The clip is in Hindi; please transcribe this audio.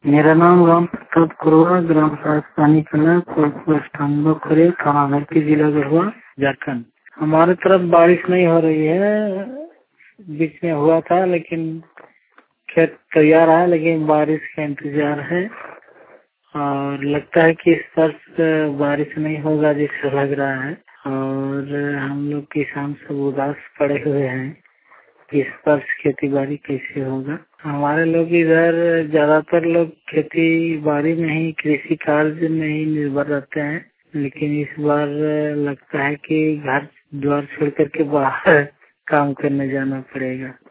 मेरा नाम राम प्रताप कुरवा, ग्राम राजस्थानी कला, पोस्ट थाना भरती, जिला गढ़वा, झारखंड। हमारे तरफ बारिश नहीं हो रही है। बीच में हुआ था लेकिन खेत तैयार है, लेकिन बारिश का इंतजार है और लगता है कि इस वर्ष बारिश नहीं होगा जैसा लग रहा है। और हम लोग किसान सब उदास पड़े हुए हैं कि इस वर्ष खेती बाड़ी कैसे होगा। हमारे लोग इधर ज्यादातर लोग खेती बाड़ी में ही, कृषि कार्य में ही निर्भर रहते हैं, लेकिन इस बार लगता है कि घर द्वार छोड़ करके बाहर काम करने जाना पड़ेगा।